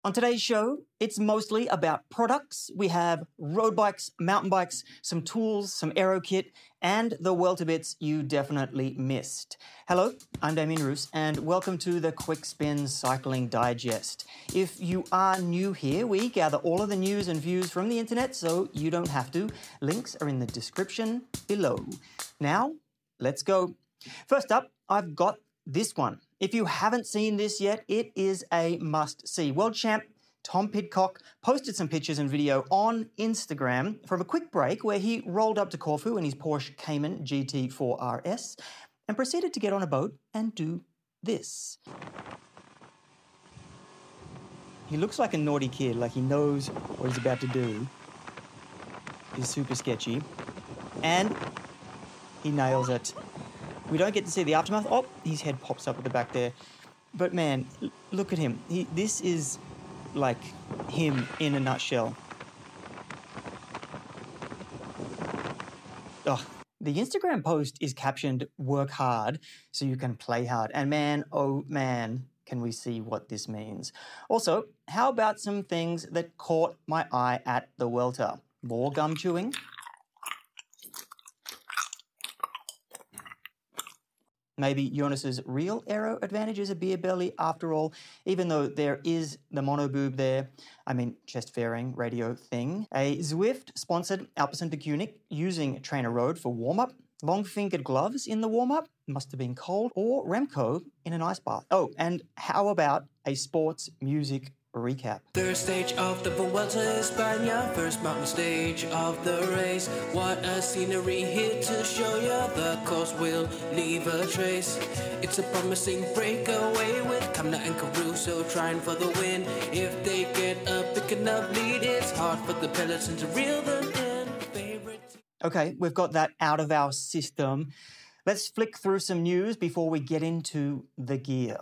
On today's show, it's mostly about products. We have road bikes, mountain bikes, some tools, some aero kit, and the welterbits you definitely missed. Hello, I'm Damien Roos, and welcome to the Quick Spin Cycling Digest. If you are new here, we gather all of the news and views from the internet, so you don't have to. Links are in the description below. Now, let's go. First up, I've got this one. If you haven't seen this yet, it is a must-see. World champ Tom Pidcock posted some pictures and video on Instagram from a quick break where he rolled up to Corfu in his Porsche Cayman GT4 RS and proceeded to get on a boat and do this. He looks like a naughty kid, like he knows what he's about to do. He's super sketchy. And he nails it. We don't get to see the aftermath. Oh, his head pops up at the back there. But man, look at him. This is like him in a nutshell. Oh, the Instagram post is captioned, "Work hard so you can play hard." And man, oh man, can we see what this means. Also, how about some things that caught my eye at the Welter? More gum chewing. Maybe Jonas's real aero advantage is a beer belly after all, even though there is the monoboob there. I mean, chest fairing radio thing. A Zwift-sponsored Alpecin de König using Trainer Road for warm-up. Long-fingered gloves in the warm-up. Must have been cold. Or Remco in an ice bath. Oh, and how about a sports music recap? Third stage of the Vuelta España, first mountain stage of the race. What a scenery here to show ya, the coast will leave a trace. It's a promising breakaway with Kamna and Caruso trying for the win. If they get a big enough lead, it's hard for the peloton to reel them in. Okay, we've got that out of our system. Let's flick through some news before we get into the gear.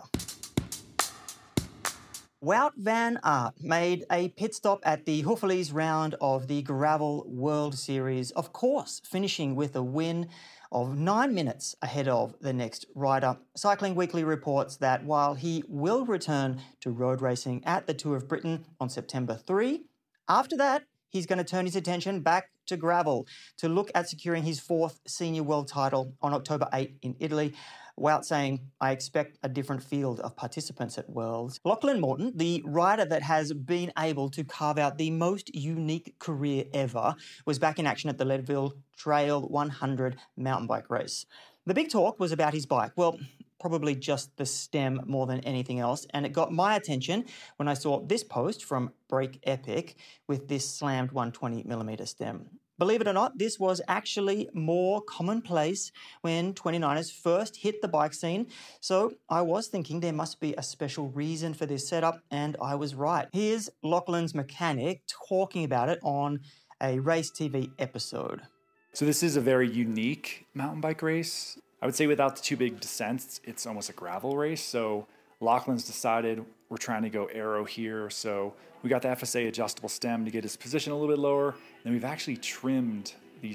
Wout van Aert made a pit stop at the Houffalize round of the Gravel World Series, of course, finishing with a win of 9 minutes ahead of the next rider. Cycling Weekly reports that while he will return to road racing at the Tour of Britain on September 3, after that, he's going to turn his attention back to gravel to look at securing his fourth senior world title on October 8 in Italy. Wout saying, "I expect a different field of participants at Worlds." Lachlan Morton, the rider that has been able to carve out the most unique career ever, was back in action at the Leadville Trail 100 mountain bike race. The big talk was about his bike. Well, probably just the stem more than anything else, and it got my attention when I saw this post from Break Epic with this slammed 120mm stem. Believe it or not, this was actually more commonplace when 29ers first hit the bike scene, so I was thinking there must be a special reason for this setup, and I was right. Here's Lachlan's mechanic talking about it on a Race TV episode. So this is a very unique mountain bike race. I would say without the two big descents, it's almost a gravel race, so Lachlan's decided we're trying to go aero here, so we got the FSA adjustable stem to get his position a little bit lower. Then we've actually trimmed these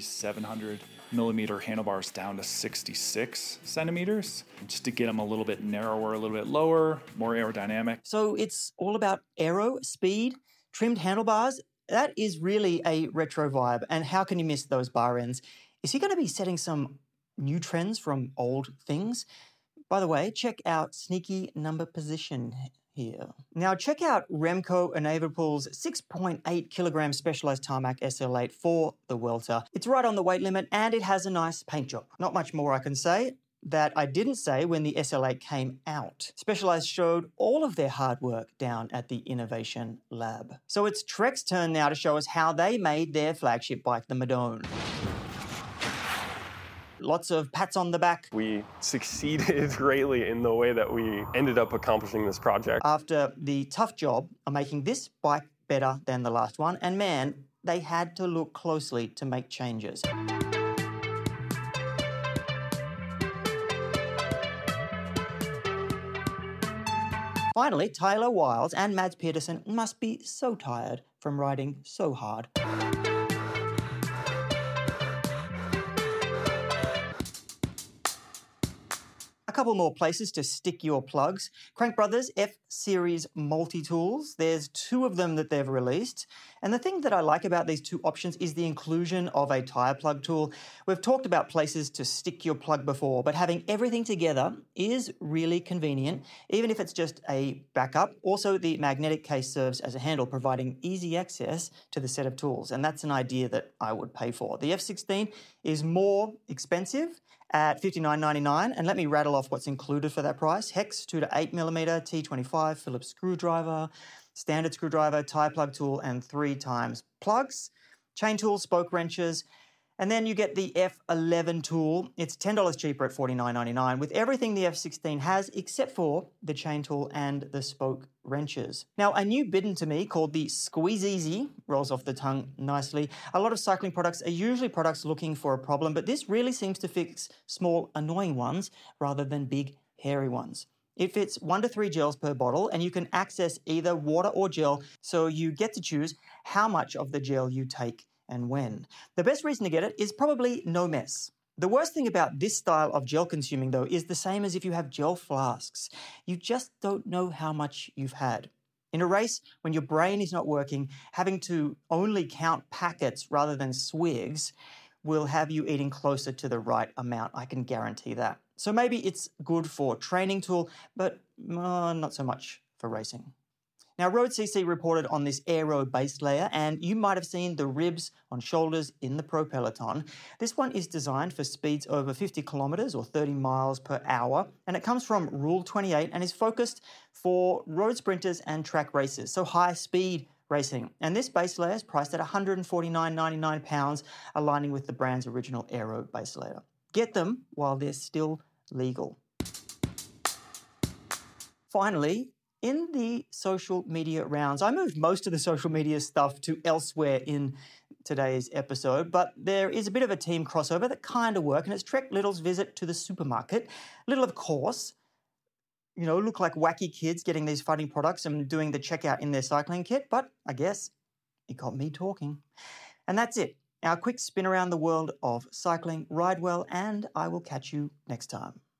700mm handlebars down to 66 centimeters just to get them a little bit narrower, a little bit lower, more aerodynamic. So it's all about aero, speed, trimmed handlebars. That is really a retro vibe. And how can you miss those bar ends? Is he going to be setting some new trends from old things? By the way, check out sneaky number position here. Now check out Remco Evenepoel's 6.8 kilogram Specialized Tarmac SL8 for the Welter. It's right on the weight limit and it has a nice paint job. Not much more I can say that I didn't say when the SL8 came out. Specialized showed all of their hard work down at the Innovation Lab. So it's Trek's turn now to show us how they made their flagship bike, the Madone. Lots of pats on the back. We succeeded greatly in the way that we ended up accomplishing this project. After the tough job of making this bike better than the last one, and man, they had to look closely to make changes. Finally, Tyler Wiles and Mads Pedersen must be so tired from riding so hard. couple more places to stick your plugs. Crank Brothers F-Series multi-tools. There's 2 of them that they've released. And the thing that I like about these 2 options is the inclusion of a tyre plug tool. We've talked about places to stick your plug before, but having everything together is really convenient, even if it's just a backup. Also, the magnetic case serves as a handle, providing easy access to the set of tools. And that's an idea that I would pay for. The F16 is more expensive at $59.99, and let me rattle off what's included for that price. Hex 2 to 8mm, T25 Phillips screwdriver, standard screwdriver, tie plug tool, and 3 times plugs, chain tools, spoke wrenches, and then you get the F11 tool. It's $10 cheaper at $49.99 with everything the F16 has except for the chain tool and the spoke wrenches. Now, a new bidden to me called the Squeeze Easy rolls off the tongue nicely. A lot of cycling products are usually products looking for a problem, but this really seems to fix small, annoying ones rather than big, hairy ones. It fits 1 to 3 gels per bottle, and you can access either water or gel, so you get to choose how much of the gel you take and when. The best reason to get it is probably no mess. The worst thing about this style of gel consuming, though, is the same as if you have gel flasks. You just don't know how much you've had. In a race, when your brain is not working, having to only count packets rather than swigs will have you eating closer to the right amount. I can guarantee that. So maybe it's good for training tool, but not so much for racing. Now, Road CC reported on this aero base layer, and you might have seen the ribs on shoulders in the Pro Peloton. This one is designed for speeds over 50 kilometers or 30 miles per hour, and it comes from Rule 28 and is focused for road sprinters and track races, so high speed racing. And this base layer is priced at £149.99, aligning with the brand's original aero base layer. Get them while they're still legal. Finally, in the social media rounds, I moved most of the social media stuff to elsewhere in today's episode, but there is a bit of a team crossover that kind of work, and it's Trek Little's visit to the supermarket. Little, of course, look like wacky kids getting these funny products and doing the checkout in their cycling kit, but I guess it got me talking. And that's it. Our quick spin around the world of cycling. Ride well, and I will catch you next time.